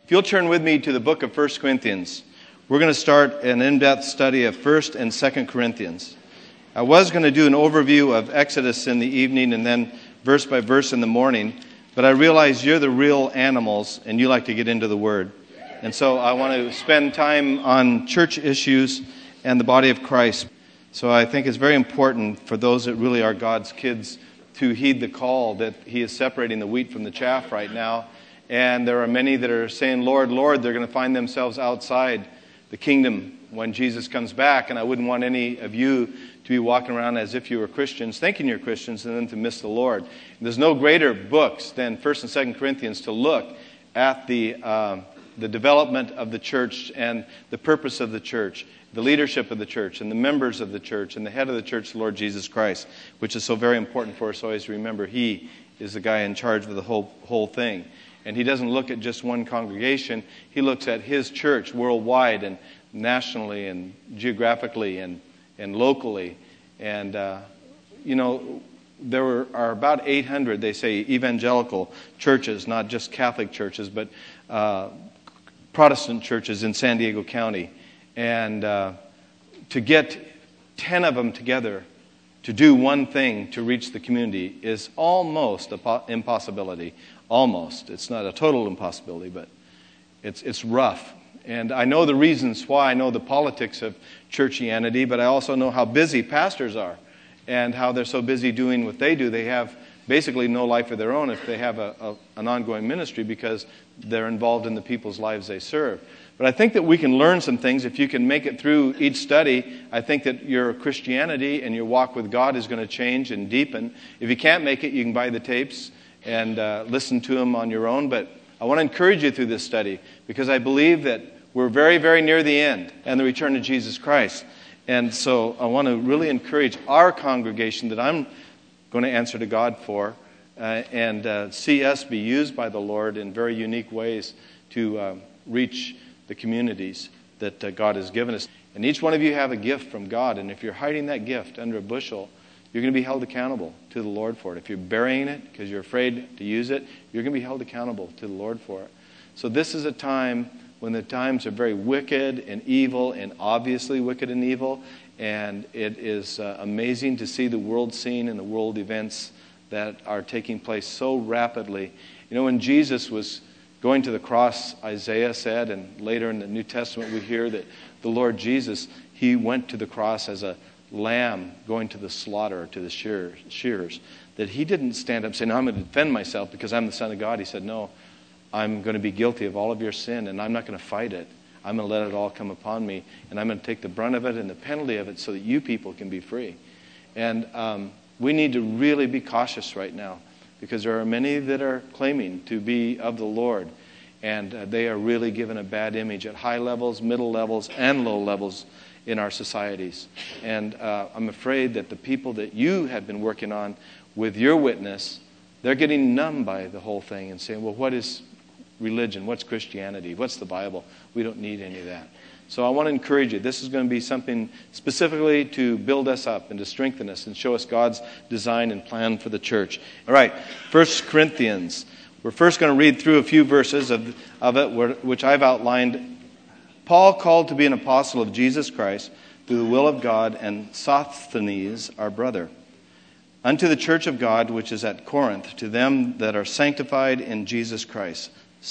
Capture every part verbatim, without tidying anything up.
If you'll turn with me to the book of First Corinthians, we're going to start an in-depth study of First and Second Corinthians. I was going to do an overview of Exodus in the evening and then verse by verse in the morning, but I realize you're the real animals and you like to get into the Word. And so I want to spend time on church issues and the body of Christ. So I think it's very important for those that really are God's kids to heed the call that He is separating the wheat from the chaff right now. And there are many that are saying, Lord, Lord, they're going to find themselves outside the kingdom when Jesus comes back. And I wouldn't want any of you to be walking around as if you were Christians, thinking you're Christians, and then to miss the Lord. And there's no greater books than First and Second Corinthians to look at the uh, the development of the church and the purpose of the church, the leadership of the church, and the members of the church, and the head of the church, the Lord Jesus Christ, which is so very important for us always to remember. He is the guy in charge of the whole whole thing. And He doesn't look at just one congregation. He looks at His church worldwide and nationally and geographically and, and locally. And, uh, you know, there were, are about eight hundred, they say, evangelical churches, not just Catholic churches, but uh, Protestant churches in San Diego County. And uh, to get ten of them together to do one thing to reach the community is almost an po- impossibility. Almost. It's not a total impossibility, but it's it's rough. And I know the reasons why. I know the politics of churchianity, but I also know how busy pastors are and how they're so busy doing what they do. They have basically no life of their own if they have a, a, an ongoing ministry because they're involved in the people's lives they serve. But I think that we can learn some things if you can make it through each study. I think that your Christianity and your walk with God is going to change and deepen. If you can't make it, you can buy the tapes and uh, listen to them on your own. But I want to encourage you through this study because I believe that we're very, very near the end and the return of Jesus Christ. And so I want to really encourage our congregation that I'm going to answer to God for uh, and uh, see us be used by the Lord in very unique ways to uh, reach the communities that uh, God has given us. And each one of you have a gift from God. And if you're hiding that gift under a bushel, you're going to be held accountable to the Lord for it. If you're burying it because you're afraid to use it, you're going to be held accountable to the Lord for it. So this is a time when the times are very wicked and evil and obviously wicked and evil. And it is uh, amazing to see the world scene and the world events that are taking place so rapidly. You know, when Jesus was going to the cross, Isaiah said, and later in the New Testament we hear that the Lord Jesus, He went to the cross as a lamb going to the slaughter, to the shearers, that He didn't stand up and say, no, I'm going to defend myself because I'm the Son of God. He said, no, I'm going to be guilty of all of your sin, and I'm not going to fight it. I'm going to let it all come upon me, and I'm going to take the brunt of it and the penalty of it so that you people can be free. And um, we need to really be cautious right now because there are many that are claiming to be of the Lord, and uh, they are really given a bad image at high levels, middle levels, and low levels in our societies. And uh, I'm afraid that the people that you have been working on with your witness, they're getting numb by the whole thing and saying, well, what is religion? What's Christianity? What's the Bible? We don't need any of that. So I want to encourage you. This is going to be something specifically to build us up and to strengthen us and show us God's design and plan for the church. All right, First Corinthians. We're first going to read through a few verses of, of it, which I've outlined. Paul, called to be an apostle of Jesus Christ through the will of God, and Sosthenes, our brother, unto the church of God which is at Corinth, to them that are sanctified in Jesus Christ.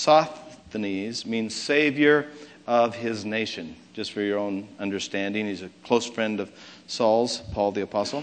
Sosthenes means Savior of his nation. Just for your own understanding, he's a close friend of Saul's, Paul the apostle.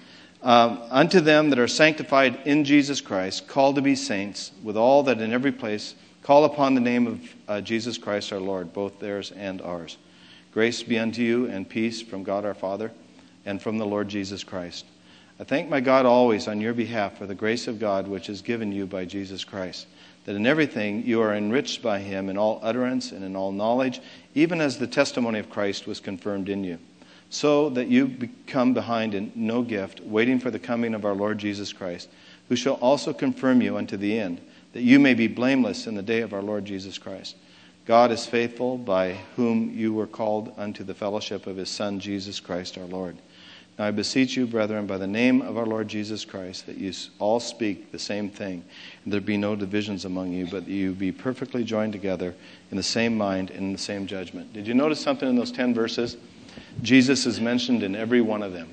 Um, unto them that are sanctified in Jesus Christ, called to be saints, with all that in every place call upon the name of uh, Jesus Christ our Lord, both theirs and ours. Grace be unto you and peace from God our Father and from the Lord Jesus Christ. I thank my God always on your behalf for the grace of God which is given you by Jesus Christ, that in everything you are enriched by Him in all utterance and in all knowledge, even as the testimony of Christ was confirmed in you, so that you become behind in no gift, waiting for the coming of our Lord Jesus Christ, who shall also confirm you unto the end, that you may be blameless in the day of our Lord Jesus Christ. God is faithful, by whom you were called unto the fellowship of His Son, Jesus Christ our Lord. Now I beseech you, brethren, by the name of our Lord Jesus Christ, that you all speak the same thing, and there be no divisions among you, but that you be perfectly joined together in the same mind and in the same judgment. Did you notice something in those ten verses? Jesus is mentioned in every one of them.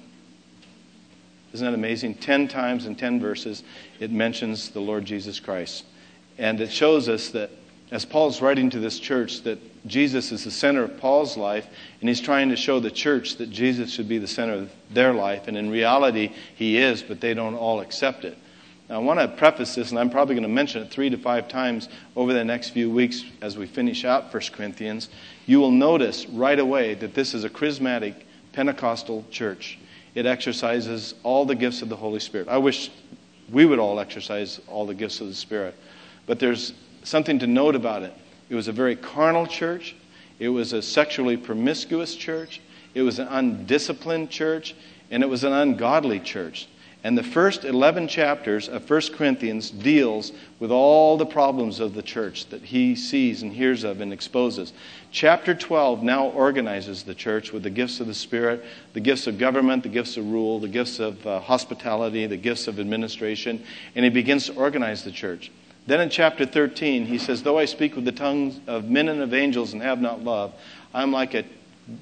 Isn't that amazing? Ten times in ten verses, it mentions the Lord Jesus Christ. And it shows us that, as Paul's writing to this church, that Jesus is the center of Paul's life, and he's trying to show the church that Jesus should be the center of their life. And in reality, he is, but they don't all accept it. Now, I want to preface this, and I'm probably going to mention it three to five times over the next few weeks as we finish out First Corinthians. You will notice right away that this is a charismatic Pentecostal church. It exercises all the gifts of the Holy Spirit. I wish we would all exercise all the gifts of the Spirit. But there's something to note about it. It was a very carnal church. It was a sexually promiscuous church. It was an undisciplined church. And it was an ungodly church. And the first eleven chapters of First Corinthians deals with all the problems of the church that he sees and hears of and exposes. Chapter twelve now organizes the church with the gifts of the Spirit, the gifts of government, the gifts of rule, the gifts of uh, hospitality, the gifts of administration. And he begins to organize the church. Then in chapter thirteen, he says, though I speak with the tongues of men and of angels and have not love, I'm like a,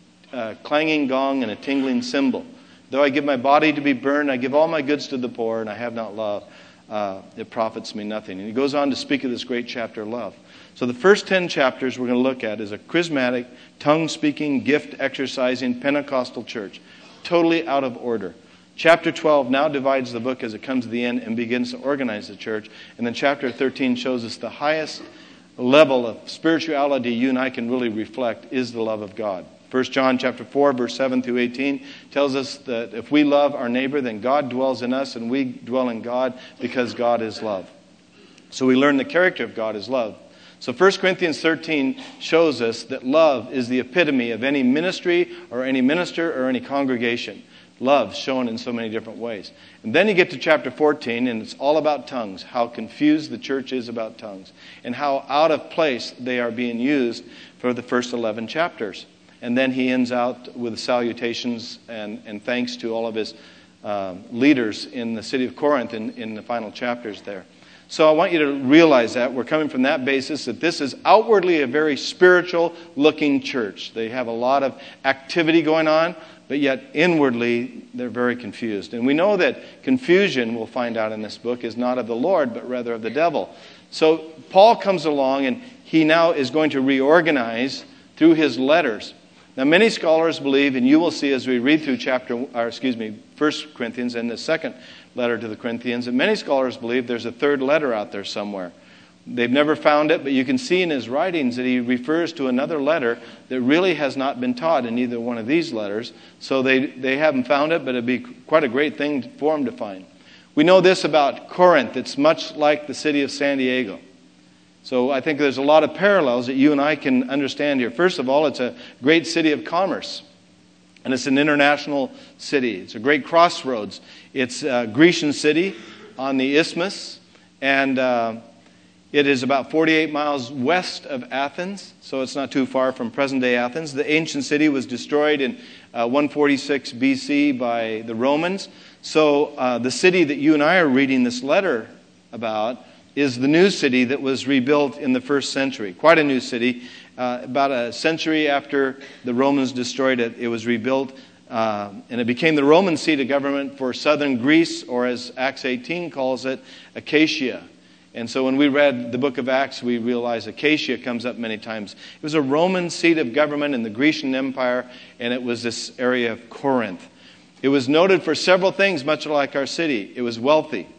a clanging gong and a tingling cymbal. Though I give my body to be burned, I give all my goods to the poor, and I have not love, uh, it profits me nothing. And he goes on to speak of this great chapter, love. So the first ten chapters we're going to look at is a charismatic, tongue-speaking, gift-exercising Pentecostal church. Totally out of order. Chapter twelve now divides the book as it comes to the end and begins to organize the church. And then chapter thirteen shows us the highest level of spirituality you and I can really reflect is the love of God. First John chapter four, verse seven through eighteen tells us that if we love our neighbor, then God dwells in us and we dwell in God because God is love. So we learn the character of God is love. So First Corinthians thirteen shows us that love is the epitome of any ministry or any minister or any congregation. Love shown in so many different ways. And then you get to chapter fourteen, and it's all about tongues, how confused the church is about tongues, and how out of place they are being used for the first eleven chapters. And then he ends out with salutations and, and thanks to all of his uh, leaders in the city of Corinth in, in the final chapters there. So I want you to realize that. We're coming from that basis that this is outwardly a very spiritual-looking church. They have a lot of activity going on, but yet inwardly they're very confused. And we know that confusion, we'll find out in this book, is not of the Lord, but rather of the devil. So Paul comes along, and he now is going to reorganize through his letters. Now, many scholars believe, and you will see as we read through chapter, or excuse me, First Corinthians and the second letter to the Corinthians, that many scholars believe there's a third letter out there somewhere. They've never found it, but you can see in his writings that he refers to another letter that really has not been taught in either one of these letters. So they, they haven't found it, but it'd be quite a great thing for them to find. We know this about Corinth. It's much like the city of San Diego. So I think there's a lot of parallels that you and I can understand here. First of all, it's a great city of commerce. And it's an international city. It's a great crossroads. It's a Grecian city on the isthmus. And uh, it is about forty-eight miles west of Athens. So it's not too far from present-day Athens. The ancient city was destroyed in uh, one forty-six B C by the Romans. So uh, the city that you and I are reading this letter about is the new city that was rebuilt in the first century. Quite a new city. Uh, about a century after the Romans destroyed it, it was rebuilt. Uh, and it became the Roman seat of government for southern Greece, or as Acts eighteen calls it, Achaia. And so when we read the book of Acts, we realize Achaia comes up many times. It was a Roman seat of government in the Grecian Empire, and it was this area of Corinth. It was noted for several things, much like our city. It was wealthy.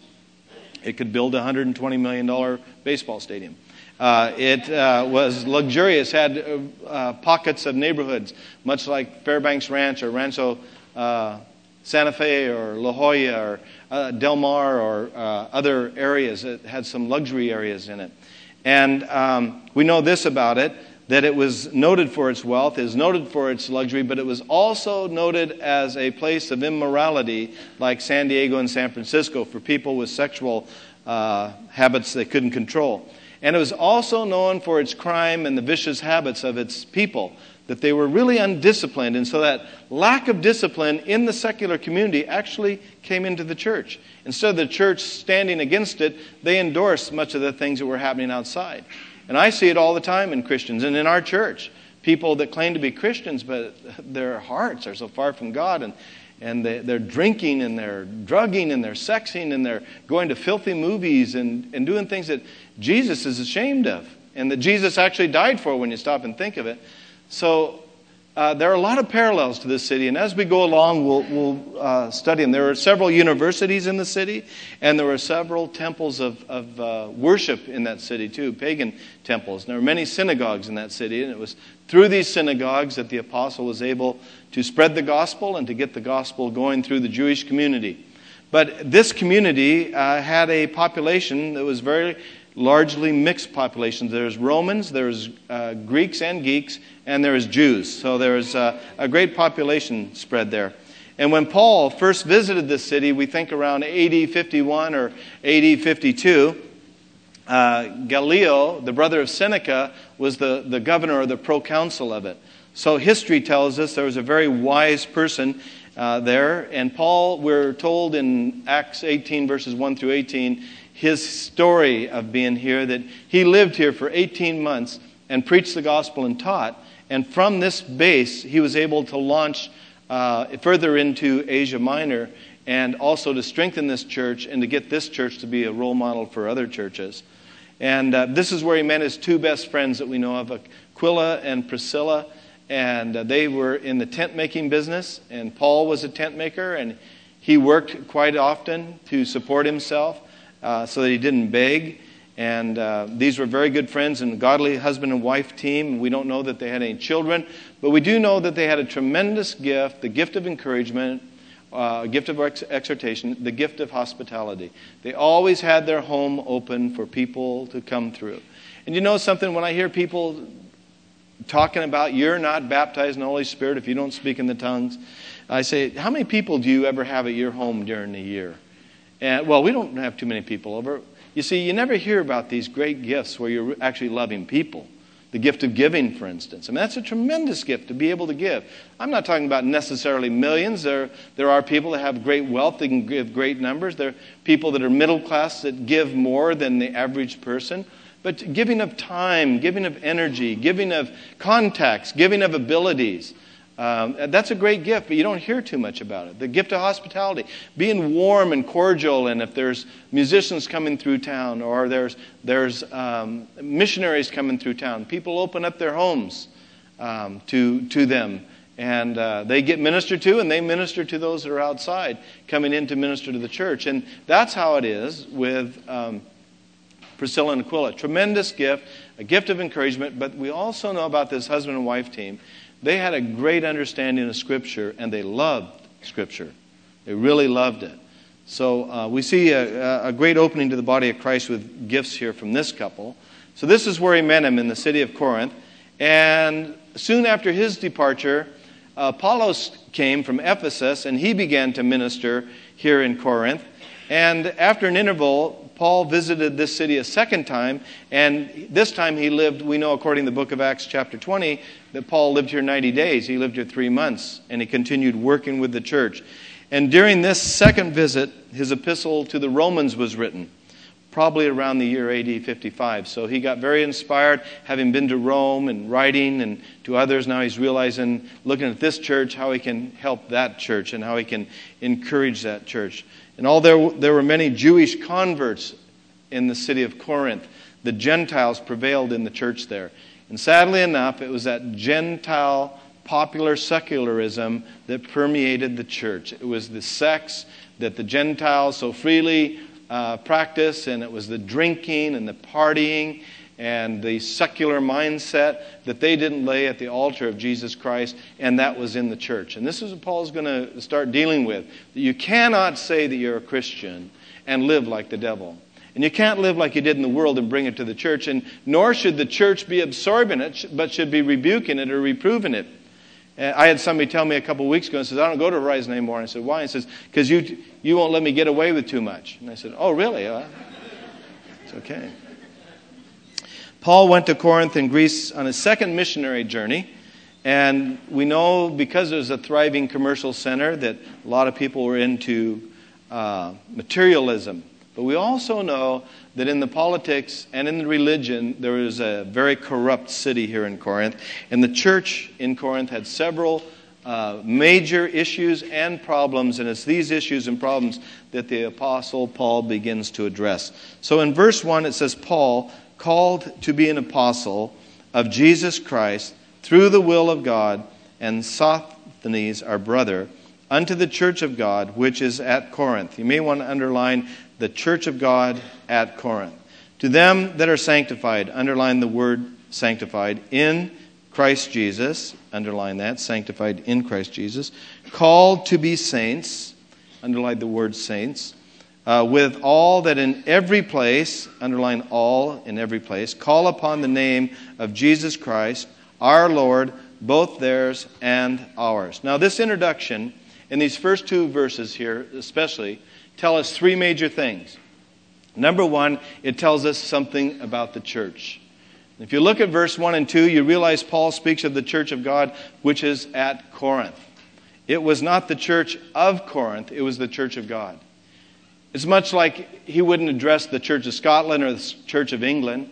It could build a one hundred twenty million dollars baseball stadium. Uh, it uh, was luxurious, had uh, uh, pockets of neighborhoods, much like Fairbanks Ranch or Rancho uh, Santa Fe or La Jolla or uh, Del Mar or uh, other areas. It had some luxury areas in it. And um, we know this about it, that it was noted for its wealth, it was noted for its luxury, but it was also noted as a place of immorality like San Diego and San Francisco for people with sexual uh, habits they couldn't control. And it was also known for its crime and the vicious habits of its people, that they were really undisciplined. And so that lack of discipline in the secular community actually came into the church. Instead of the church standing against it, they endorsed much of the things that were happening outside. And I see it all the time in Christians and in our church. People that claim to be Christians, but their hearts are so far from God, and And they, they're drinking, and they're drugging, and they're sexing, and they're going to filthy movies and, and doing things that Jesus is ashamed of, and that Jesus actually died for when you stop and think of it. So uh, there are a lot of parallels to this city, and as we go along, we'll, we'll uh, study them. There are several universities in the city, and there were several temples of, of uh, worship in that city too, pagan temples. And there were many synagogues in that city, and it was through these synagogues that the apostle was able to spread the gospel and to get the gospel going through the Jewish community. But this community uh, had a population that was very largely mixed population. There's Romans, there's uh, Greeks and geeks, and there's Jews. So there's uh, a great population spread there. And when Paul first visited this city, we think around A D fifty-one or A D fifty-two, uh, Gallio, the brother of Seneca, was the, the governor or the proconsul of it. So history tells us there was a very wise person uh, there. And Paul, we're told in Acts eighteen, verses one through eighteen, his story of being here, that he lived here for eighteen months and preached the gospel and taught. And from this base, he was able to launch uh, further into Asia Minor, and also to strengthen this church and to get this church to be a role model for other churches. And uh, this is where he met his two best friends that we know of, Aquila and Priscilla. And uh, they were in the tent-making business, and Paul was a tent maker, and he worked quite often to support himself uh, so that he didn't beg. And uh, these were very good friends and a godly husband and wife team. We don't know that they had any children, but we do know that they had a tremendous gift, the gift of encouragement, uh, a gift of ex- exhortation, the gift of hospitality. They always had their home open for people to come through. And you know something, when I hear people talking about you're not baptized in the Holy Spirit if you don't speak in the tongues, I say, how many people do you ever have at your home during the year? And well, we don't have too many people over. You see, you never hear about these great gifts where you're actually loving people. The gift of giving, for instance. I mean, that's a tremendous gift to be able to give. I'm not talking about necessarily millions. There, there are people that have great wealth. They can give great numbers. There are people that are middle class that give more than the average person. But giving of time, giving of energy, giving of contacts, giving of abilities, um, that's a great gift, but you don't hear too much about it. The gift of hospitality, being warm and cordial, and if there's musicians coming through town, or there's there's um, missionaries coming through town, people open up their homes um, to to them, and uh, they get ministered to, and they minister to those that are outside coming in to minister to the church. And that's how it is with Um, Priscilla and Aquila. Tremendous gift, a gift of encouragement, but we also know about this husband and wife team. They had a great understanding of Scripture, and they loved Scripture. They really loved it. So uh, we see a, a great opening to the body of Christ with gifts here from this couple. So this is where he met him, in the city of Corinth. And soon after his departure, uh, Apollos came from Ephesus, and he began to minister here in Corinth. And after an interval, Paul visited this city a second time, and this time he lived, we know according to the book of Acts chapter twenty, that Paul lived here ninety days. He lived here three months, and he continued working with the church. And during this second visit, his epistle to the Romans was written, probably around the year A D fifty-five. So he got very inspired, having been to Rome and writing, and to others. Now he's realizing, looking at this church, how he can help that church and how he can encourage that church. And although there were many Jewish converts in the city of Corinth, the Gentiles prevailed in the church there. And sadly enough, it was that Gentile popular secularism that permeated the church. It was the sex that the Gentiles so freely uh, practiced, and it was the drinking and the partying and the secular mindset that they didn't lay at the altar of Jesus Christ, and that was in the church. And this is what Paul's going to start dealing with. You cannot say that you're a Christian and live like the devil. And you can't live like you did in the world and bring it to the church, and nor should the church be absorbing it, but should be rebuking it or reproving it. And I had somebody tell me a couple of weeks ago, and says, I don't go to Horizon anymore. And I said, why? And he says, because you, you won't let me get away with too much. And I said, oh, really? Uh, it's okay. Paul went to Corinth in Greece on his second missionary journey. And we know because it was a thriving commercial center that a lot of people were into uh, materialism. But we also know that in the politics and in the religion, there was a very corrupt city here in Corinth. And the church in Corinth had several uh, major issues and problems. And it's these issues and problems that the Apostle Paul begins to address. So in verse one, it says, Paul, called to be an apostle of Jesus Christ, through the will of God, and Sosthenes, our brother, unto the church of God, which is at Corinth. You may want to underline the church of God at Corinth. To them that are sanctified, underline the word sanctified, in Christ Jesus, underline that, sanctified in Christ Jesus, called to be saints, underline the word saints, uh, with all that in every place, underline all in every place, call upon the name of Jesus Christ, our Lord, both theirs and ours. Now this introduction, in these first two verses here especially, tell us three major things. Number one, it tells us something about the church. If you look at verse one and two, you realize Paul speaks of the church of God, which is at Corinth. It was not the church of Corinth, it was the church of God. It's much like he wouldn't address the church of Scotland or the church of England.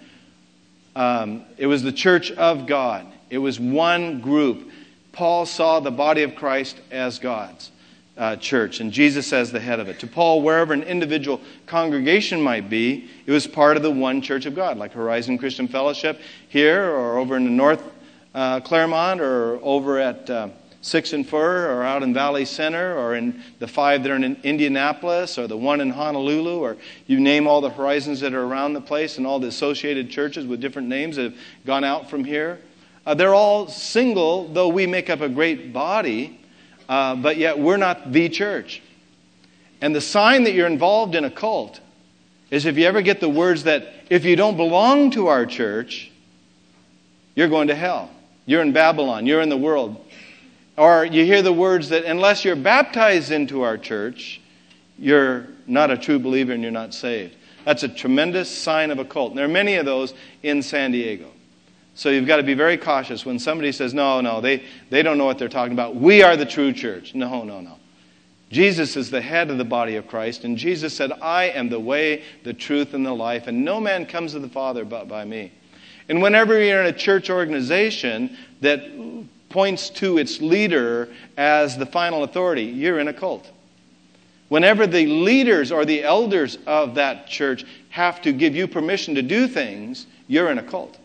Um, it was the church of God. It was one group. Paul saw the body of Christ as God's uh, church, and Jesus as the head of it. To Paul, wherever an individual congregation might be, it was part of the one church of God, like Horizon Christian Fellowship here, or over in the North uh, Claremont, or over at uh, Six and Fur, or out in Valley Center, or in the five that are in Indianapolis, or the one in Honolulu, or you name all the horizons that are around the place, and all the associated churches with different names that have gone out from here. Uh, they're all single, though we make up a great body, uh, but yet we're not the church. And the sign that you're involved in a cult is if you ever get the words that if you don't belong to our church, you're going to hell. You're in Babylon. You're in the world. Or you hear the words that unless you're baptized into our church, you're not a true believer and you're not saved. That's a tremendous sign of a cult. And there are many of those in San Diego. So you've got to be very cautious when somebody says, no, no, they, they don't know what they're talking about. We are the true church. No, no, no. Jesus is the head of the body of Christ. And Jesus said, I am the way, the truth, and the life. And no man comes to the Father but by me. And whenever you're in a church organization that points to its leader as the final authority, you're in a cult. Whenever the leaders or the elders of that church have to give you permission to do things, you're in a cult.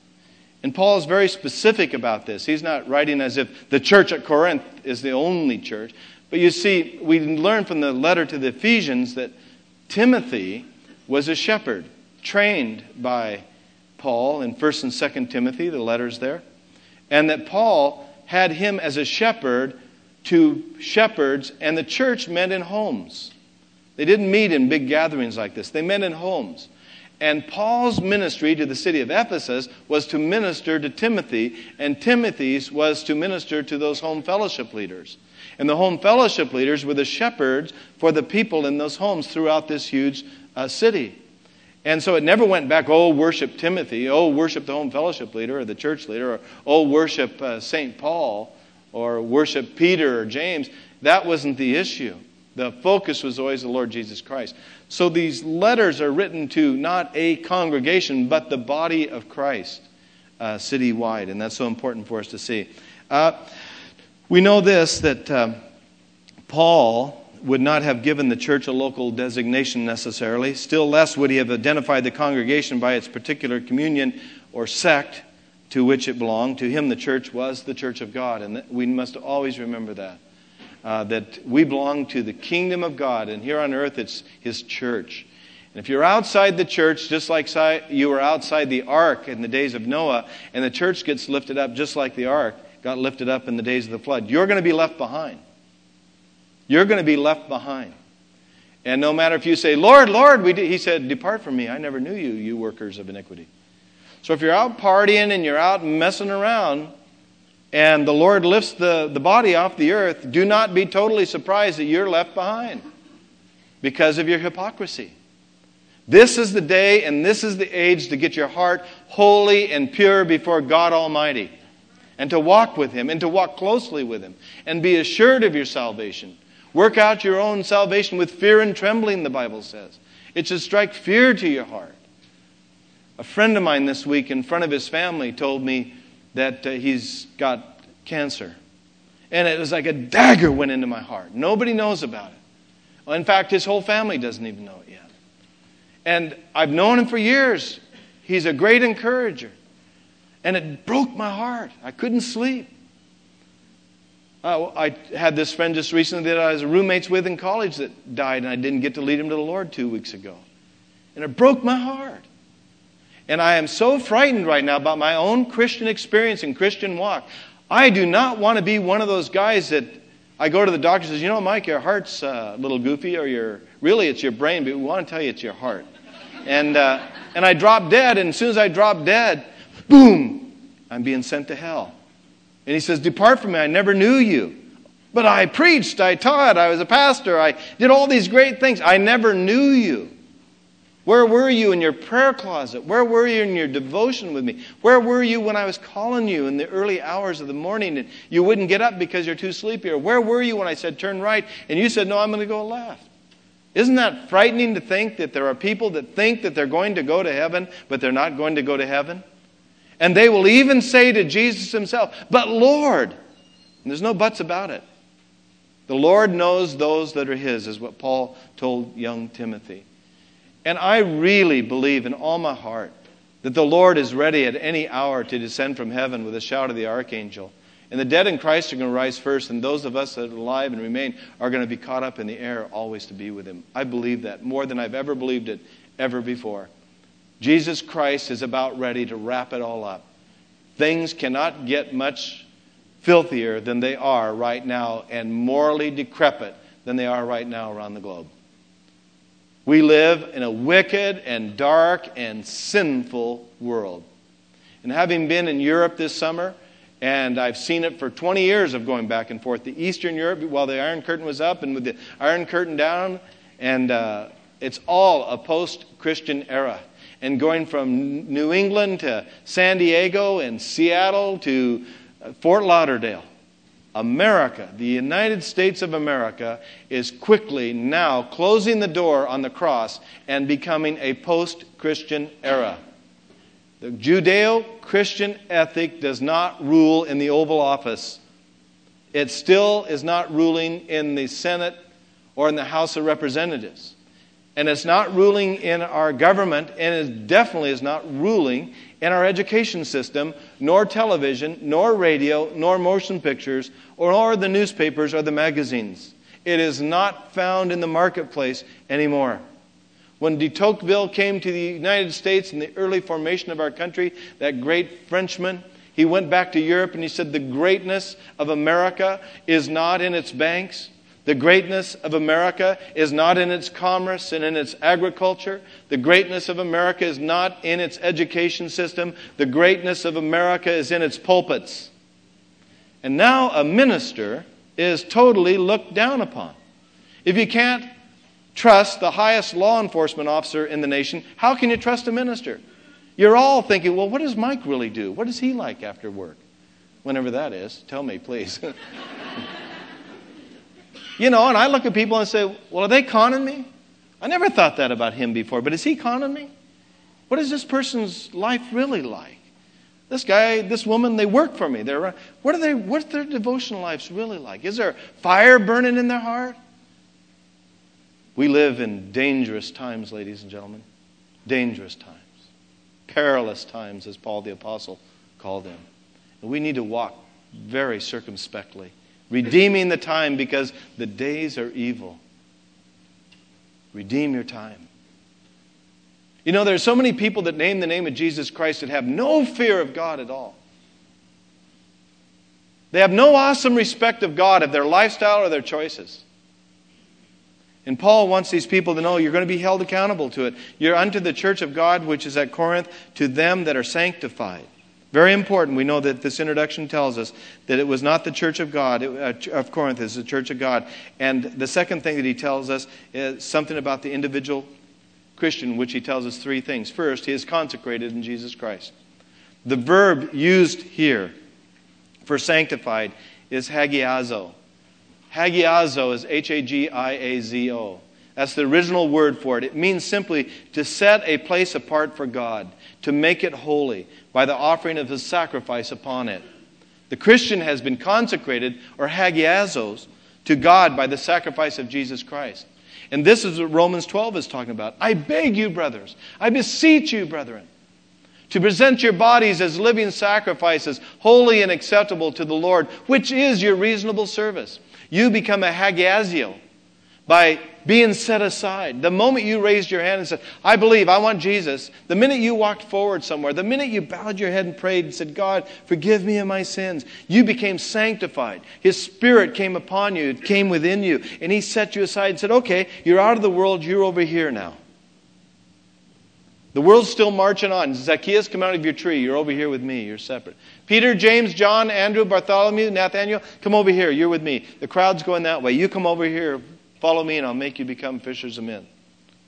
And Paul is very specific about this. He's not writing as if the church at Corinth is the only church. But you see, we learn from the letter to the Ephesians that Timothy was a shepherd, trained by Paul in First and Second Timothy, the letters there. And that Paul had him as a shepherd to shepherds, and the church met in homes. They didn't meet in big gatherings like this. They met in homes. And Paul's ministry to the city of Ephesus was to minister to Timothy, and Timothy's was to minister to those home fellowship leaders. And the home fellowship leaders were the shepherds for the people in those homes throughout this huge uh, city. And so it never went back, oh, worship Timothy, oh, worship the home fellowship leader or the church leader, or oh, worship uh, Saint Paul, or worship Peter or James. That wasn't the issue. The focus was always the Lord Jesus Christ. So these letters are written to not a congregation, but the body of Christ, uh, citywide. And that's so important for us to see. Uh, we know this, that uh, Paul would not have given the church a local designation necessarily. Still less would he have identified the congregation by its particular communion or sect to which it belonged. To him, the church was the church of God. And we must always remember that. Uh, that we belong to the kingdom of God, and here on earth it's His church. And if you're outside the church, just like you were outside the ark in the days of Noah, and the church gets lifted up just like the ark got lifted up in the days of the flood, you're going to be left behind. You're going to be left behind. And no matter if you say, Lord, Lord, we did, He said, depart from me, I never knew you, you workers of iniquity. So if you're out partying and you're out messing around, and the Lord lifts the, the body off the earth, do not be totally surprised that you're left behind because of your hypocrisy. This is the day and this is the age to get your heart holy and pure before God Almighty, and to walk with Him and to walk closely with Him and be assured of your salvation. Work out your own salvation with fear and trembling, the Bible says. It should strike fear to your heart. A friend of mine this week in front of his family told me that uh, he's got cancer. And it was like a dagger went into my heart. Nobody knows about it. Well, in fact, his whole family doesn't even know it yet. And I've known him for years. He's a great encourager. And it broke my heart. I couldn't sleep. Uh, I had this friend just recently that I was roommates with in college that died, and I didn't get to lead him to the Lord two weeks ago. And it broke my heart. And I am so frightened right now about my own Christian experience and Christian walk. I do not want to be one of those guys that I go to the doctor and says, you know, Mike, your heart's uh, a little goofy, or your really it's your brain, but we want to tell you it's your heart. And uh, and I drop dead, and as soon as I drop dead, boom, I'm being sent to hell. And he says, depart from me, I never knew you. But I preached, I taught, I was a pastor, I did all these great things. I never knew you. Where were you in your prayer closet? Where were you in your devotion with me? Where were you when I was calling you in the early hours of the morning and you wouldn't get up because you're too sleepy? Or where were you when I said turn right and you said, no, I'm going to go left? Isn't that frightening to think that there are people that think that they're going to go to heaven, but they're not going to go to heaven? And they will even say to Jesus himself, but Lord, and there's no buts about it. The Lord knows those that are his, is what Paul told young Timothy. And I really believe in all my heart that the Lord is ready at any hour to descend from heaven with a shout of the archangel. And the dead in Christ are going to rise first, and those of us that are alive and remain are going to be caught up in the air always to be with him. I believe that more than I've ever believed it ever before. Jesus Christ is about ready to wrap it all up. Things cannot get much filthier than they are right now and morally decrepit than they are right now around the globe. We live in a wicked and dark and sinful world. And having been in Europe this summer, and I've seen it for twenty years of going back and forth, the Eastern Europe, while the Iron Curtain was up and with the Iron Curtain down, and uh, it's all a post-Christian era. And going from New England to San Diego and Seattle to Fort Lauderdale, America, the United States of America, is quickly now closing the door on the cross and becoming a post-Christian era. The Judeo-Christian ethic does not rule in the Oval Office. It still is not ruling in the Senate or in the House of Representatives. And it's not ruling in our government, and it definitely is not ruling in our education system, nor television, nor radio, nor motion pictures, or the newspapers or the magazines. It is not found in the marketplace anymore. When de Tocqueville came to the United States in the early formation of our country, that great Frenchman, he went back to Europe and he said, the greatness of America is not in its banks. The greatness of America is not in its commerce and in its agriculture. The greatness of America is not in its education system. The greatness of America is in its pulpits. And now a minister is totally looked down upon. If you can't trust the highest law enforcement officer in the nation, how can you trust a minister? You're all thinking, well, what does Mike really do? What is he like after work? Whenever that is, tell me, please. You know, and I look at people and say, well, are they conning me? I never thought that about him before, but is he conning me? What is this person's life really like? This guy, this woman, they work for me. They're, what are they? What's their devotional lives really like? Is there fire burning in their heart? We live in dangerous times, ladies and gentlemen. Dangerous times. Perilous times, as Paul the Apostle called them. And we need to walk very circumspectly, redeeming the time because the days are evil. Redeem your time. You know, there are so many people that name the name of Jesus Christ that have no fear of God at all. They have no awesome respect of God, of their lifestyle or their choices. And Paul wants these people to know you're going to be held accountable to it. You're unto the church of God, which is at Corinth, to them that are sanctified. Very important. We know that this introduction tells us that it was not the church of God, it, uh, of Corinth, it's the church of God. And the second thing that he tells us is something about the individual Christian, which he tells us three things. First, he is consecrated in Jesus Christ. The verb used here for sanctified is hagiazo. Hagiazo is H A G I A Z O. That's the original word for it. It means simply to set a place apart for God, to make it holy by the offering of His sacrifice upon it. The Christian has been consecrated, or hagiazos, to God by the sacrifice of Jesus Christ. And this is what Romans twelve is talking about. I beg you, brothers, I beseech you, brethren, to present your bodies as living sacrifices, holy and acceptable to the Lord, which is your reasonable service. You become a hagiazio by being set aside. The moment you raised your hand and said, I believe, I want Jesus, the minute you walked forward somewhere, the minute you bowed your head and prayed and said, God, forgive me of my sins, you became sanctified. His Spirit came upon you, it came within you, and He set you aside and said, okay, you're out of the world, you're over here now. The world's still marching on. Zacchaeus, come out of your tree. You're over here with me. You're separate. Peter, James, John, Andrew, Bartholomew, Nathaniel, come over here. You're with me. The crowd's going that way. You come over here. Follow me and I'll make you become fishers of men. And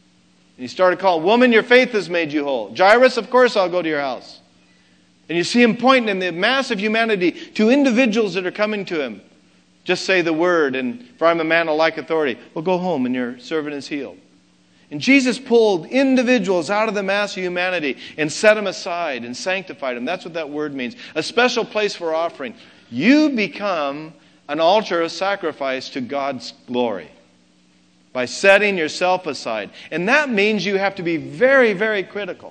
he started calling, woman, your faith has made you whole. Jairus, of course I'll go to your house. And you see him pointing in the mass of humanity to individuals that are coming to him. Just say the word, and for I'm a man of like authority. Well, go home and your servant is healed. And Jesus pulled individuals out of the mass of humanity and set them aside and sanctified them. That's what that word means. A special place for offering. You become an altar of sacrifice to God's glory by setting yourself aside. And that means you have to be very, very critical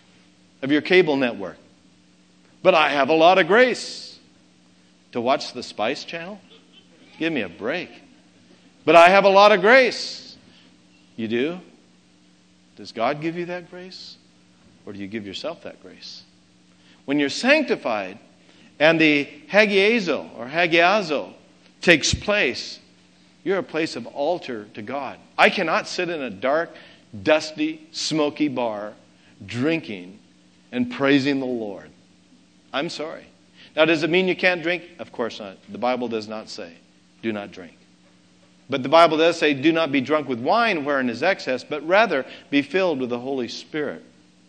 of your cable network. But I have a lot of grace to watch the Spice Channel. Give me a break. But I have a lot of grace. You do? Does God give you that grace? Or do you give yourself that grace? When you're sanctified and the hagiazo or hagiazo takes place, you're a place of altar to God. I cannot sit in a dark, dusty, smoky bar drinking and praising the Lord. I'm sorry. Now, does it mean you can't drink? Of course not. The Bible does not say, do not drink. But the Bible does say, do not be drunk with wine wherein is excess, but rather be filled with the Holy Spirit.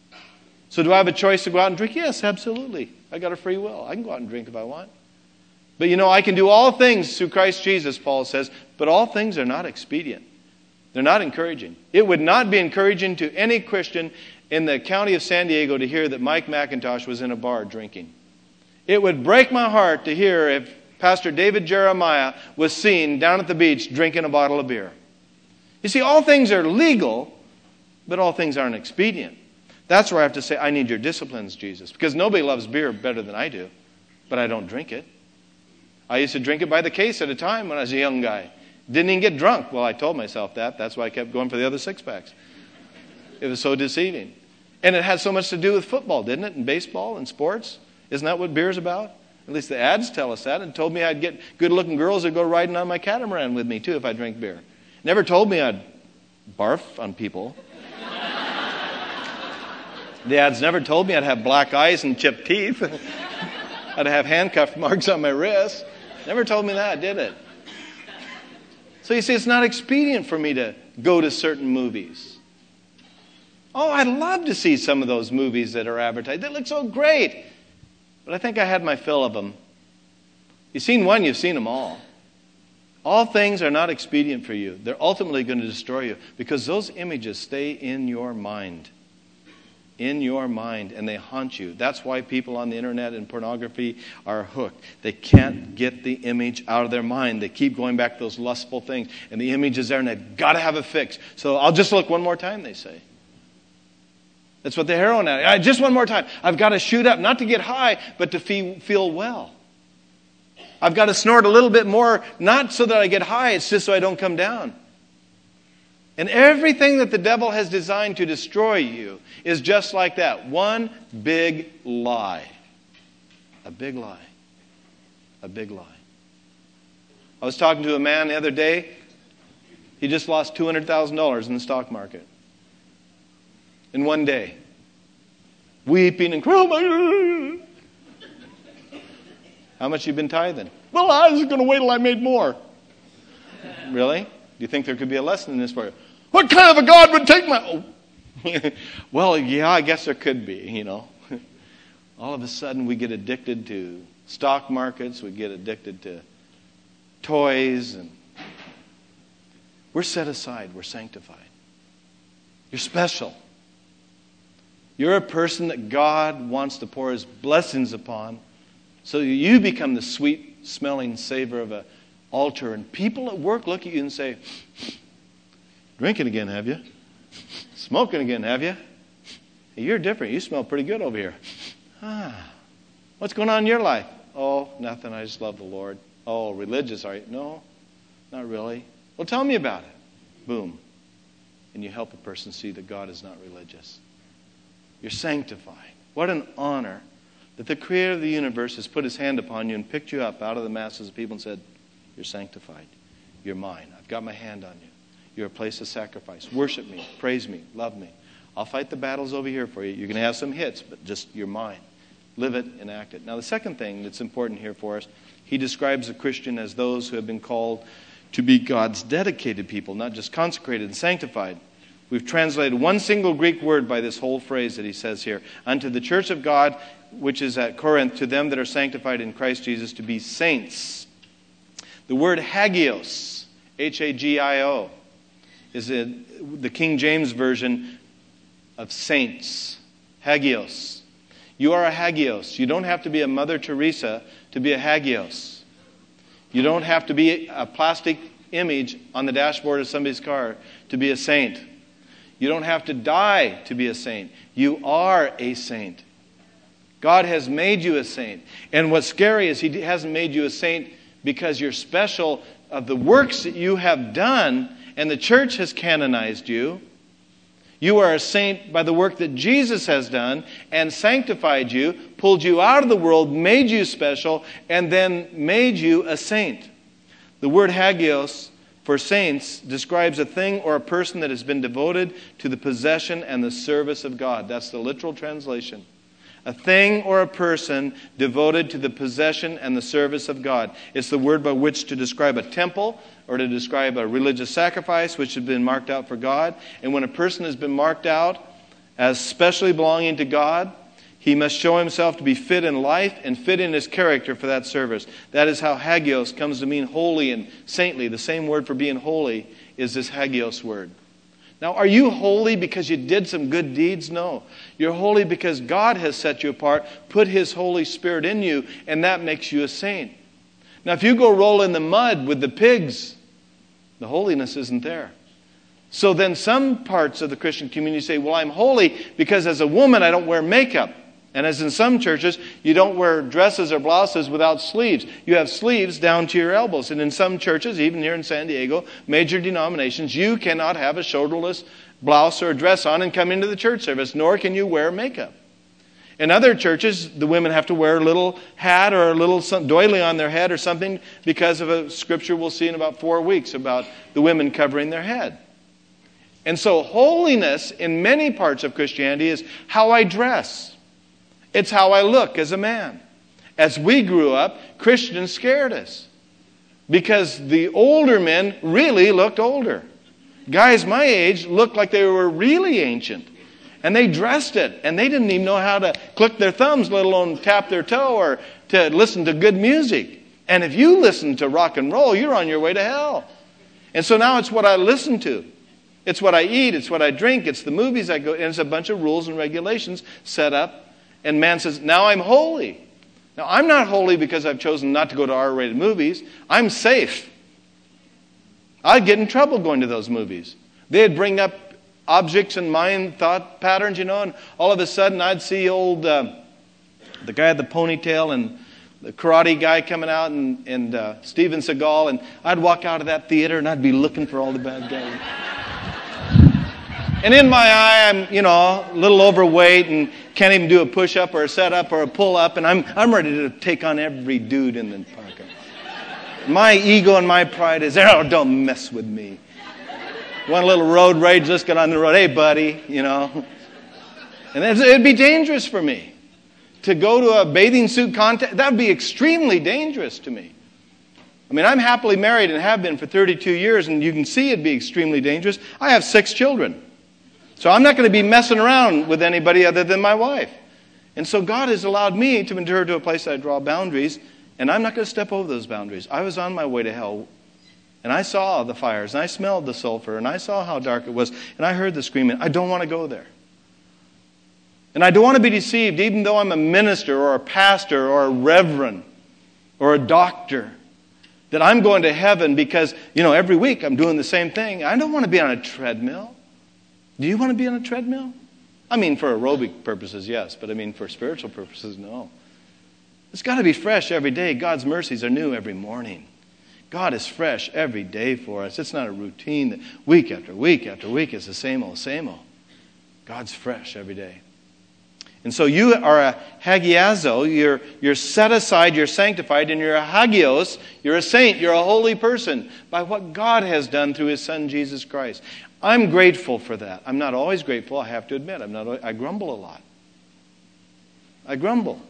So do I have a choice to go out and drink? Yes, absolutely. I got a free will. I can go out and drink if I want. But you know, I can do all things through Christ Jesus, Paul says, but all things are not expedient. They're not encouraging. It would not be encouraging to any Christian in the county of San Diego to hear that Mike McIntosh was in a bar drinking. It would break my heart to hear if Pastor David Jeremiah was seen down at the beach drinking a bottle of beer. You see, all things are legal, but all things aren't expedient. That's where I have to say, I need your disciplines, Jesus. Because nobody loves beer better than I do, but I don't drink it. I used to drink it by the case at a time when I was a young guy. Didn't even get drunk. Well, I told myself that. That's why I kept going for the other six-packs. It was so deceiving. And it had so much to do with football, didn't it? And baseball and sports. Isn't that what beer's about? At least the ads tell us that, and told me I'd get good-looking girls that go riding on my catamaran with me, too, if I drink beer. Never told me I'd barf on people. The ads never told me I'd have black eyes and chipped teeth. I'd have handcuff marks on my wrists. Never told me that, did it? So you see, it's not expedient for me to go to certain movies. Oh, I'd love to see some of those movies that are advertised. They look so great. But I think I had my fill of them. You've seen one, you've seen them all. All things are not expedient for you. They're ultimately going to destroy you because those images stay in your mind. In your mind, and they haunt you. That's why people on the internet and pornography are hooked. They can't get the image out of their mind. They keep going back to those lustful things, and the image is there, and they've got to have a fix. So I'll just look one more time, they say. That's what the heroin addict. Just one more time. I've got to shoot up, not to get high, but to feel, feel well. I've got to snort a little bit more, not so that I get high, it's just so I don't come down. And everything that the devil has designed to destroy you is just like that. One big lie. A big lie. A big lie. I was talking to a man the other day. He just lost two hundred thousand dollars in the stock market. In one day. Weeping and crying. How much you been tithing? Well, I was going to wait till I made more. Really? Do you think there could be a lesson in this for you? What kind of a God would take my... Oh, Well, yeah, I guess there could be, you know. All of a sudden we get addicted to stock markets, we get addicted to toys, and we're set aside, we're sanctified. You're special. You're a person that God wants to pour His blessings upon, so you become the sweet-smelling savor of an altar. And people at work look at you and say, drinking again, have you? Smoking again, have you? Hey, you're different. You smell pretty good over here. Ah, what's going on in your life? Oh, nothing. I just love the Lord. Oh, religious, are you? No, not really. Well, tell me about it. Boom. And you help a person see that God is not religious. You're sanctified. What an honor that the Creator of the universe has put His hand upon you and picked you up out of the masses of people and said, you're sanctified. You're mine. I've got my hand on you. You're a place of sacrifice. Worship me. Praise me. Love me. I'll fight the battles over here for you. You're going to have some hits, but just you're mine. Live it and act it. Now, the second thing that's important here for us, he describes a Christian as those who have been called to be God's dedicated people, not just consecrated and sanctified. We've translated one single Greek word by this whole phrase that he says here. Unto the church of God, which is at Corinth, to them that are sanctified in Christ Jesus, to be saints. The word hagios, H A G I O, is in the King James Version of saints. Hagios. You are a hagios. You don't have to be a Mother Teresa to be a hagios. You don't have to be a plastic image on the dashboard of somebody's car to be a saint. You don't have to die to be a saint. You are a saint. God has made you a saint. And what's scary is He hasn't made you a saint because you're special of the works that you have done and the church has canonized you. You are a saint by the work that Jesus has done and sanctified you, pulled you out of the world, made you special, and then made you a saint. The word hagios for saints describes a thing or a person that has been devoted to the possession and the service of God. That's the literal translation. A thing or a person devoted to the possession and the service of God. It's the word by which to describe a temple or to describe a religious sacrifice which has been marked out for God. And when a person has been marked out as specially belonging to God, he must show himself to be fit in life and fit in his character for that service. That is how hagios comes to mean holy and saintly. The same word for being holy is this hagios word. Now, are you holy because you did some good deeds? No. You're holy because God has set you apart, put His Holy Spirit in you, and that makes you a saint. Now, if you go roll in the mud with the pigs, the holiness isn't there. So then some parts of the Christian community say, well, I'm holy because as a woman I don't wear makeup. And as in some churches, you don't wear dresses or blouses without sleeves. You have sleeves down to your elbows. And in some churches, even here in San Diego, major denominations, you cannot have a shoulderless blouse or a dress on and come into the church service, nor can you wear makeup. In other churches, the women have to wear a little hat or a little doily on their head or something because of a scripture we'll see in about four weeks about the women covering their head. And so holiness in many parts of Christianity is how I dress. It's how I look as a man. As we grew up, Christians scared us because the older men really looked older. Guys my age looked like they were really ancient. And they dressed it. And they didn't even know how to click their thumbs, let alone tap their toe or to listen to good music. And if you listen to rock and roll, you're on your way to hell. And so now it's what I listen to. It's what I eat. It's what I drink. It's the movies I go. And it's a bunch of rules and regulations set up. And man says, now I'm holy. Now, I'm not holy because I've chosen not to go to R-rated movies. I'm safe. I'd get in trouble going to those movies. They'd bring up objects and mind thought patterns, you know, and all of a sudden I'd see old, uh, the guy with the ponytail and the karate guy coming out and, and uh, Steven Seagal, and I'd walk out of that theater and I'd be looking for all the bad guys. And in my eye, I'm, you know, a little overweight and can't even do a push-up or a set-up or a pull-up. And I'm I'm ready to take on every dude in the park. My ego and my pride is, oh, don't mess with me. Want a little road rage? Let's get on the road. Hey, buddy, you know. And it'd be dangerous for me to go to a bathing suit contest. That would be extremely dangerous to me. I mean, I'm happily married and have been for thirty-two years, and you can see it'd be extremely dangerous. I have six children. So I'm not going to be messing around with anybody other than my wife. And so God has allowed me to endure to a place that I draw boundaries, and I'm not going to step over those boundaries. I was on my way to hell, and I saw the fires, and I smelled the sulfur, and I saw how dark it was, and I heard the screaming. I don't want to go there. And I don't want to be deceived, even though I'm a minister or a pastor or a reverend or a doctor, that I'm going to heaven because, you know, every week I'm doing the same thing. I don't want to be on a treadmill. Do you want to be on a treadmill? I mean, for aerobic purposes, yes, but I mean, for spiritual purposes, no. It's got to be fresh every day. God's mercies are new every morning. God is fresh every day for us. It's not a routine that week after week after week is the same old, same old. God's fresh every day. And so you are a hagiazo, you're, you're set aside, you're sanctified, and you're a hagios, you're a saint, you're a holy person by what God has done through His Son, Jesus Christ. I'm grateful for that. I'm not always grateful, I have to admit. I'm not. I grumble a lot. I grumble.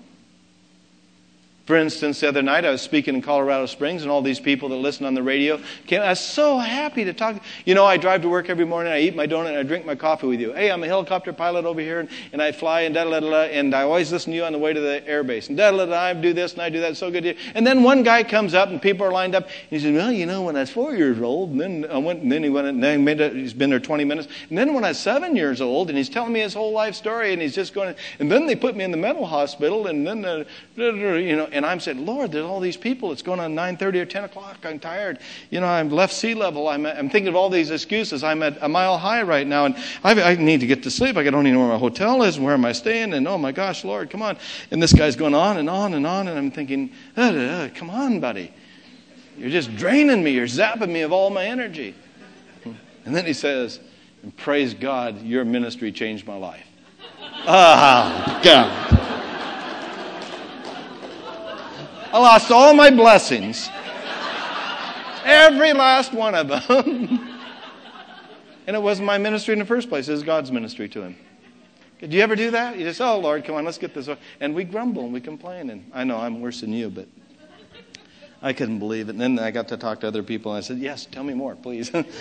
For instance, the other night I was speaking in Colorado Springs, and all these people that listen on the radio came. I was so happy to talk. You know, I drive to work every morning, I eat my donut, and I drink my coffee with you. Hey, I'm a helicopter pilot over here, and, and I fly, and da-da-da-da, and I always listen to you on the way to the air base. And da-da-da-da, I do this, and I do that, it's so good to hear. And then one guy comes up, and people are lined up, and he said, well, you know, when I was four years old, and then I went, and then he went, and then he made it, he's been there twenty minutes, and then when I was seven years old, and he's telling me his whole life story, and he's just going, and then they put me in the mental hospital, and then, uh, you know, and I'm saying, Lord, there's all these people. It's going on nine thirty or ten o'clock. I'm tired. You know, I'm left sea level. I'm, I'm thinking of all these excuses. I'm at a mile high right now, and I, I need to get to sleep. I don't even know where my hotel is and where am I staying. And oh my gosh, Lord, come on. And this guy's going on and on and on, and I'm thinking, uh, uh, come on, buddy. You're just draining me. You're zapping me of all my energy. And then he says, and praise God, your ministry changed my life. Ah, God. I lost all my blessings. Every last one of them. And it wasn't my ministry in the first place. It was God's ministry to him. Did you ever do that? You just, oh, Lord, come on, let's get this over. And we grumble and we complain. And I know I'm worse than you, but I couldn't believe it. And then I got to talk to other people, and I said, yes, tell me more, please. You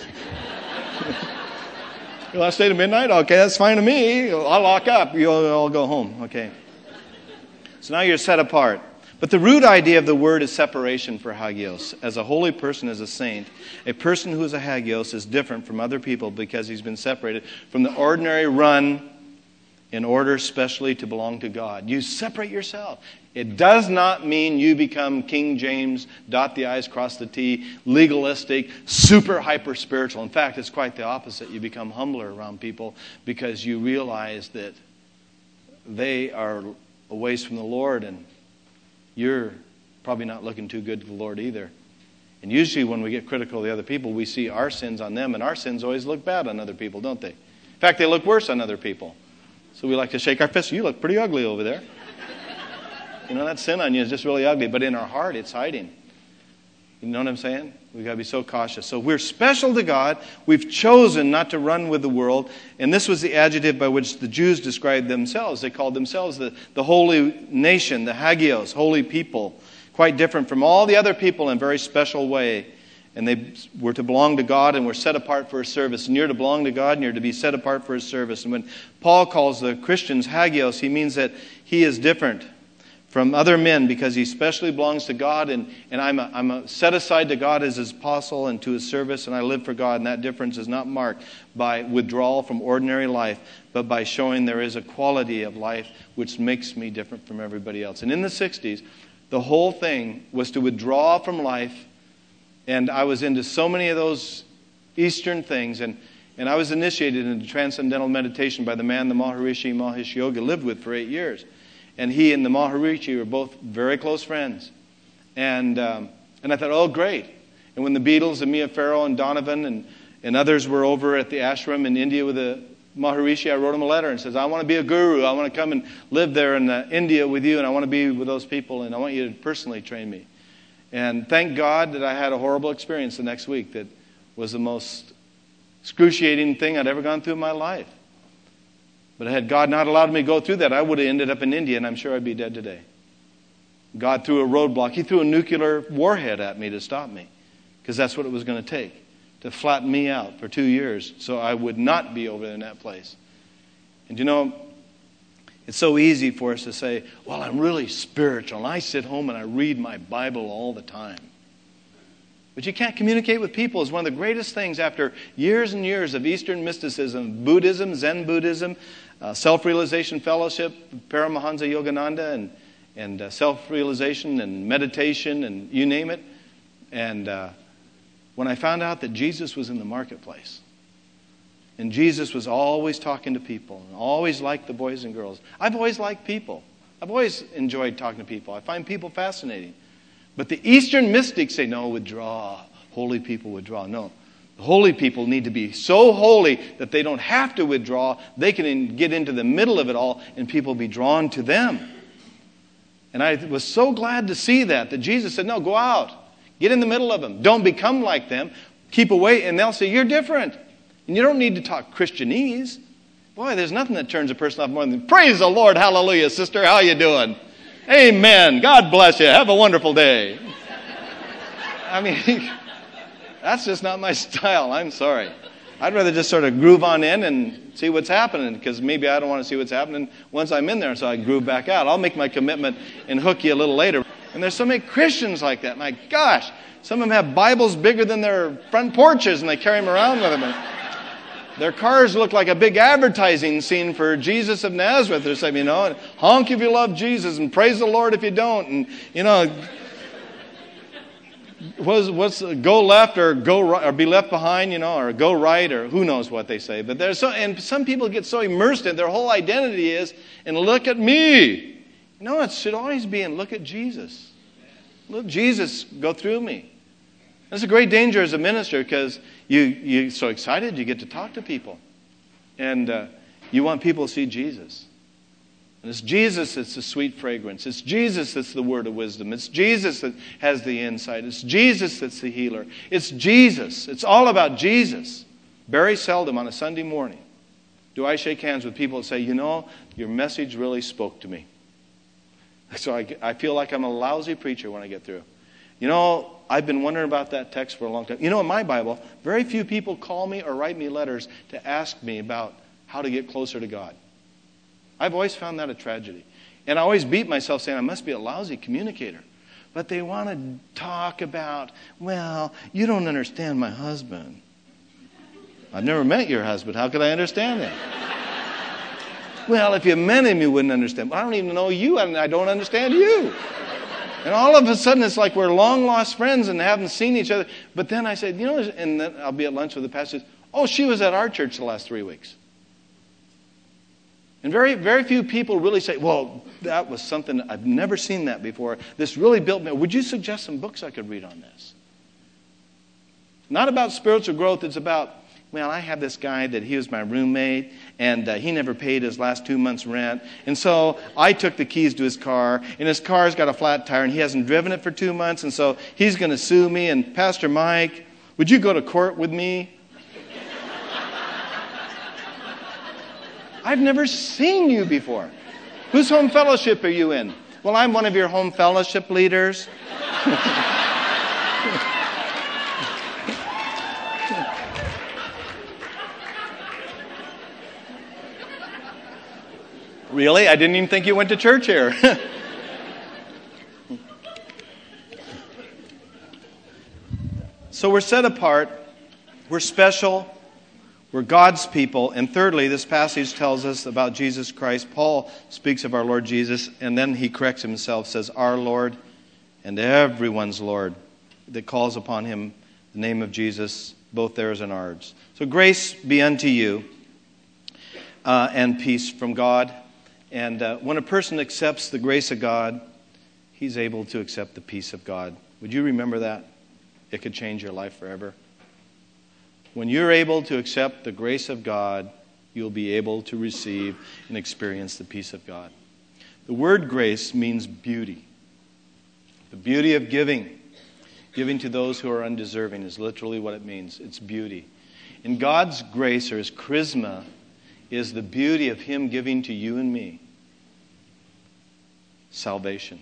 want to stay to midnight? Okay, that's fine to me. I'll lock up. You'll all go home. Okay. So now you're set apart. But the root idea of the word is separation for hagios. As a holy person, as a saint, a person who is a hagios is different from other people because he's been separated from the ordinary run in order specially to belong to God. You separate yourself. It does not mean you become King James, dot the I's, cross the T, legalistic, super hyper spiritual. In fact, it's quite the opposite. You become humbler around people because you realize that they are a ways from the Lord, and you're probably not looking too good to the Lord either. And usually when we get critical of the other people, we see our sins on them, and our sins always look bad on other people, don't they? In fact, they look worse on other people. So we like to shake our fists. You look pretty ugly over there. You know, that sin on you is just really ugly, but in our heart, it's hiding. You know what I'm saying? We've got to be so cautious. So we're special to God. We've chosen not to run with the world. And this was the adjective by which the Jews described themselves. They called themselves the, the holy nation, the hagios, holy people. Quite different from all the other people in a very special way. And they were to belong to God and were set apart for His service. And you're to belong to God and you're to be set apart for His service. And when Paul calls the Christians hagios, he means that he is different from other men because he specially belongs to God, and, and I'm, a, I'm a set aside to God as His apostle and to His service, and I live for God, and that difference is not marked by withdrawal from ordinary life, but by showing there is a quality of life which makes me different from everybody else. And in the sixties, the whole thing was to withdraw from life, and I was into so many of those Eastern things, and, and I was initiated into transcendental meditation by the man the Maharishi Mahesh Yogi lived with for eight years. And he and the Maharishi were both very close friends. And um, and I thought, oh, great. And when the Beatles and Mia Farrow and Donovan and, and others were over at the ashram in India with the Maharishi, I wrote him a letter and says, I want to be a guru. I want to come and live there in uh, India with you, and I want to be with those people, and I want you to personally train me. And thank God that I had a horrible experience the next week that was the most excruciating thing I'd ever gone through in my life. But had God not allowed me to go through that, I would have ended up in India, and I'm sure I'd be dead today. God threw a roadblock. He threw a nuclear warhead at me to stop me, because that's what it was going to take to flatten me out for two years so I would not be over in that place. And you know, it's so easy for us to say, well, I'm really spiritual, and I sit home and I read my Bible all the time. But you can't communicate with people. It's one of the greatest things after years and years of Eastern mysticism, Buddhism, Zen Buddhism, uh, self-realization fellowship, Paramahansa Yogananda, and, and uh, self-realization and meditation and you name it. And uh, when I found out that Jesus was in the marketplace, and Jesus was always talking to people, and always liked the boys and girls. I've always liked people. I've always enjoyed talking to people. I find people fascinating. But the Eastern mystics say, no, withdraw. Holy people withdraw. No. The holy people need to be so holy that they don't have to withdraw. They can get into the middle of it all and people be drawn to them. And I was so glad to see that, that Jesus said, no, go out. Get in the middle of them. Don't become like them. Keep away. And they'll say, you're different. And you don't need to talk Christianese. Boy, there's nothing that turns a person off more than, praise the Lord, hallelujah, sister, how you doing? Amen. God bless you. Have a wonderful day. I mean, that's just not my style. I'm sorry. I'd rather just sort of groove on in and see what's happening, because maybe I don't want to see what's happening once I'm in there, so I groove back out. I'll make my commitment and hook you a little later. And there's so many Christians like that. My gosh, some of them have Bibles bigger than their front porches, and they carry them around with them. Their cars look like a big advertising scene for Jesus of Nazareth or something, you know. And honk if you love Jesus and praise the Lord if you don't. And, you know, what's, what's go left or go right, or be left behind, you know, or go right, or who knows what they say. But there's so, and some people get so immersed in their whole identity is, and look at me. No, it should always be, and look at Jesus. Let Jesus go through me. That's a great danger as a minister, because you, you're so excited you get to talk to people. And uh, you want people to see Jesus. And it's Jesus that's the sweet fragrance. It's Jesus that's the word of wisdom. It's Jesus that has the insight. It's Jesus that's the healer. It's Jesus. It's all about Jesus. Very seldom on a Sunday morning do I shake hands with people and say, you know, your message really spoke to me. So I, I feel like I'm a lousy preacher when I get through. You know, I've been wondering about that text for a long time. You know, in my Bible, very few people call me or write me letters to ask me about how to get closer to God. I've always found that a tragedy. And I always beat myself saying I must be a lousy communicator. But they want to talk about, well, you don't understand my husband. I've never met your husband. How could I understand that? Well, if you met him, you wouldn't understand. I don't even know you, and I don't understand you. And all of a sudden, it's like we're long-lost friends and haven't seen each other. But then I said, you know, and then I'll be at lunch with the pastor. Oh, she was at our church the last three weeks. And very, very few people really say, well, that was something, I've never seen that before. This really built me. Would you suggest some books I could read on this? Not about spiritual growth. It's about, well, I have this guy that he was my roommate, and uh, he never paid his last two months' rent. And so I took the keys to his car, and his car's got a flat tire, and he hasn't driven it for two months, and so he's going to sue me. And Pastor Mike, would you go to court with me? I've never seen you before. Whose home fellowship are you in? Well, I'm one of your home fellowship leaders. Really? I didn't even think you went to church here. So we're set apart. We're special. We're God's people. And thirdly, this passage tells us about Jesus Christ. Paul speaks of our Lord Jesus, and then he corrects himself, says, our Lord and everyone's Lord that calls upon him, the name of Jesus, both theirs and ours. So grace be unto you, uh, and peace from God. And uh, when a person accepts the grace of God, he's able to accept the peace of God. Would you remember that? It could change your life forever. When you're able to accept the grace of God, you'll be able to receive and experience the peace of God. The word grace means beauty. The beauty of giving. Giving to those who are undeserving is literally what it means. It's beauty. In God's grace, or his charisma, is the beauty of him giving to you and me salvation,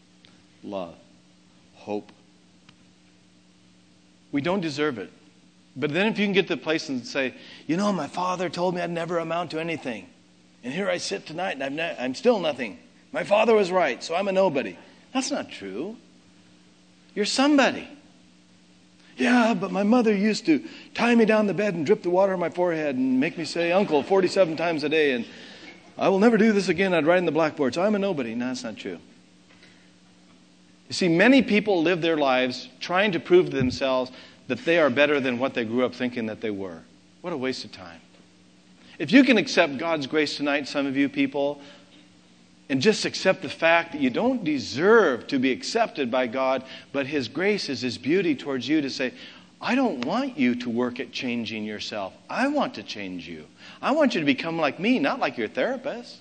love, hope. We don't deserve it. But then if you can get to the place and say, you know, my father told me I'd never amount to anything. And here I sit tonight and I'm, ne- I'm still nothing. My father was right, so I'm a nobody. That's not true. You're somebody. Yeah, but my mother used to tie me down the bed and drip the water on my forehead and make me say, Uncle, forty-seven times a day. And I will never do this again. I'd write in the blackboard. So I'm a nobody. No, that's not true. You see, many people live their lives trying to prove to themselves that they are better than what they grew up thinking that they were. What a waste of time. If you can accept God's grace tonight, some of you people, and just accept the fact that you don't deserve to be accepted by God, but His grace is His beauty towards you to say, I don't want you to work at changing yourself. I want to change you. I want you to become like me, not like your therapist.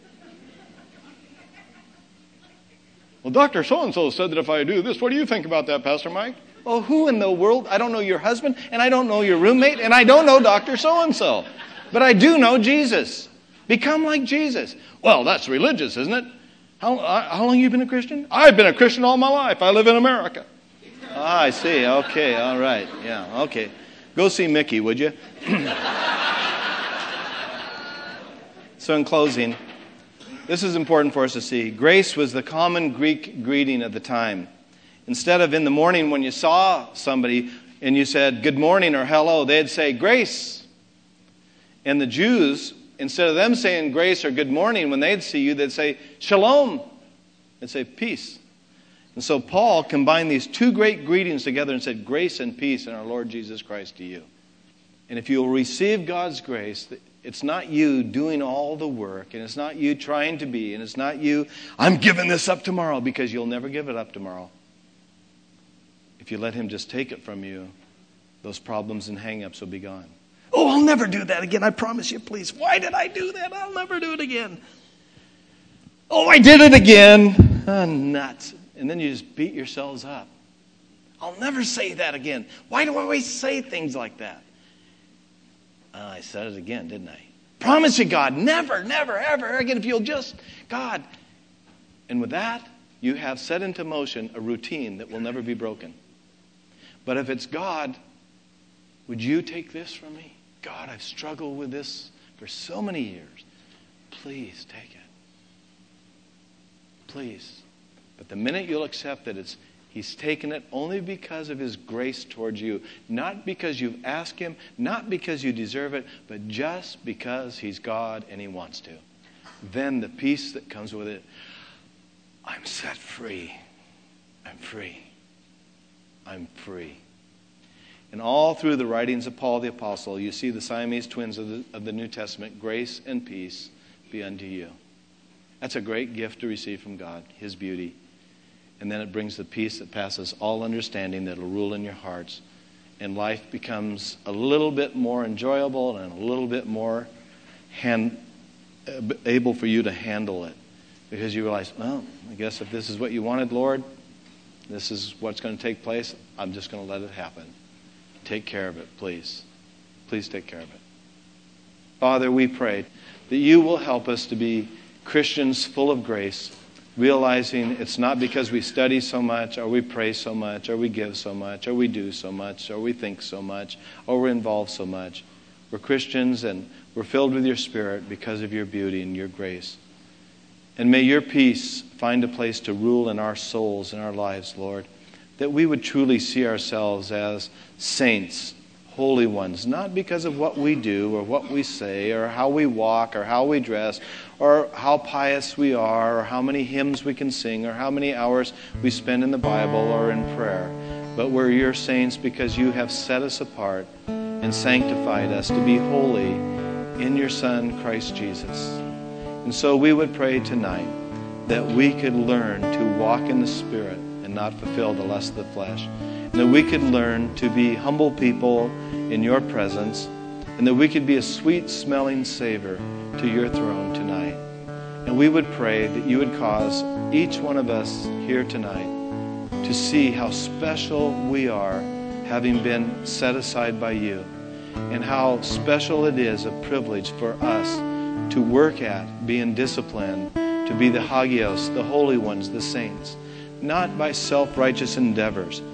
Well, Doctor So-and-so said that if I do this, what do you think about that, Pastor Mike? Oh, who in the world? I don't know your husband, and I don't know your roommate, and I don't know Doctor So-and-so. But I do know Jesus. Become like Jesus. Well, that's religious, isn't it? How, uh, how long have you been a Christian? I've been a Christian all my life. I live in America. Ah, I see. Okay, all right. Yeah, okay. Go see Mickey, would you? So in closing, this is important for us to see. Grace was the common Greek greeting at the time. Instead of in the morning when you saw somebody and you said good morning or hello, they'd say grace. And the Jews, instead of them saying grace or good morning, when they'd see you, they'd say shalom. They'd say peace. And so Paul combined these two great greetings together and said grace and peace in our Lord Jesus Christ to you. And if you'll receive God's grace, it's not you doing all the work, and it's not you trying to be, and it's not you, I'm giving this up tomorrow, because you'll never give it up tomorrow. If you let Him just take it from you, those problems and hang-ups will be gone. Oh, I'll never do that again, I promise you, please. Why did I do that? I'll never do it again. Oh, I did it again. Oh, nuts. And then you just beat yourselves up. I'll never say that again. Why do I always say things like that? Oh, I said it again, didn't I? Promise you, God, never, never, ever again, if you'll just, God. And with that, you have set into motion a routine that will never be broken. But if it's God, would you take this from me? God, I've struggled with this for so many years. Please take it. Please. But the minute you'll accept that it's He's taken it only because of His grace towards you. Not because you've asked Him, not because you deserve it, but just because He's God and He wants to. Then the peace that comes with it, I'm set free. I'm free. I'm free. And all through the writings of Paul the Apostle, you see the Siamese twins of the, of the New Testament, grace and peace be unto you. That's a great gift to receive from God, His beauty. And then it brings the peace that passes all understanding that will rule in your hearts. And life becomes a little bit more enjoyable and a little bit more hand, able for you to handle it. Because you realize, well, I guess if this is what you wanted, Lord, this is what's going to take place, I'm just going to let it happen. Take care of it, please. Please take care of it. Father, we pray that you will help us to be Christians full of grace, realizing it's not because we study so much, or we pray so much, or we give so much, or we do so much, or we think so much, or we're involved so much. We're Christians and we're filled with your Spirit because of your beauty and your grace. And may your peace find a place to rule in our souls and our lives, Lord, that we would truly see ourselves as saints, holy ones, not because of what we do or what we say or how we walk or how we dress or how pious we are or how many hymns we can sing or how many hours we spend in the Bible or in prayer. But we're your saints because you have set us apart and sanctified us to be holy in your Son, Christ Jesus. And so we would pray tonight that we could learn to walk in the Spirit and not fulfill the lust of the flesh. And that we could learn to be humble people in your presence, and that we could be a sweet-smelling savor to your throne tonight. And we would pray that you would cause each one of us here tonight to see how special we are, having been set aside by you, and how special it is a privilege for us to work at being disciplined, to be the hagios, the holy ones, the saints, not by self-righteous endeavors,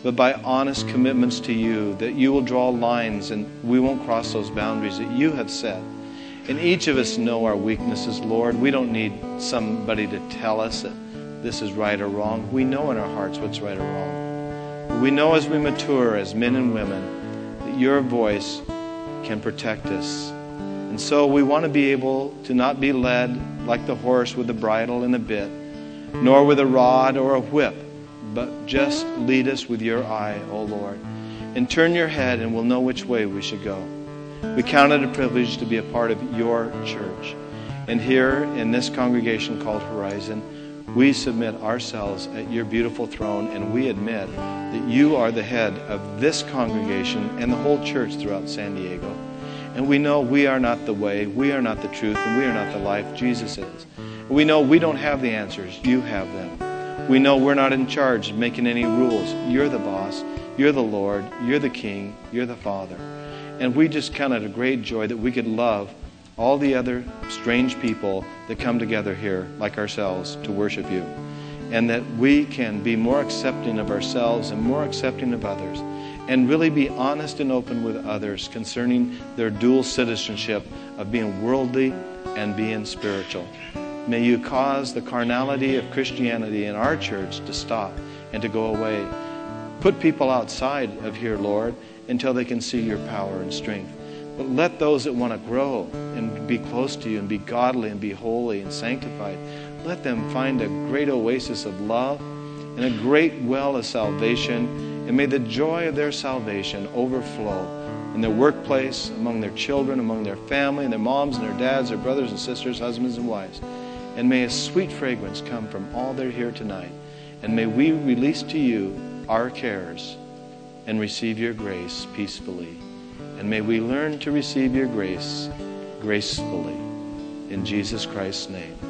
but by honest commitments to you, that you will draw lines and we won't cross those boundaries that you have set. And each of us know our weaknesses, Lord. We don't need somebody to tell us that this is right or wrong. We know in our hearts what's right or wrong. We know as we mature as men and women that your voice can protect us. And so we want to be able to not be led like the horse with a bridle and a bit, nor with a rod or a whip, but just lead us with your eye, O Lord. And turn your head and we'll know which way we should go. We count it a privilege to be a part of your church. And here in this congregation called Horizon, we submit ourselves at your beautiful throne, and we admit that you are the head of this congregation and the whole church throughout San Diego. And we know we are not the way, we are not the truth, and we are not the life. Jesus is. We know we don't have the answers. You have them. We know we're not in charge of making any rules. You're the boss. You're the Lord. You're the King. You're the Father. And we just count it a great joy that we could love all the other strange people that come together here like ourselves to worship you. And that we can be more accepting of ourselves and more accepting of others. And really be honest and open with others concerning their dual citizenship of being worldly and being spiritual. May you cause the carnality of Christianity in our church to stop and to go away. Put people outside of here, Lord, until they can see your power and strength. But let those that want to grow and be close to you and be godly and be holy and sanctified, let them find a great oasis of love and a great well of salvation. And may the joy of their salvation overflow in their workplace, among their children, among their family, and their moms and their dads, their brothers and sisters, husbands and wives. And may a sweet fragrance come from all that are here tonight. And may we release to you our cares and receive your grace peacefully. And may we learn to receive your grace gracefully. In Jesus Christ's name.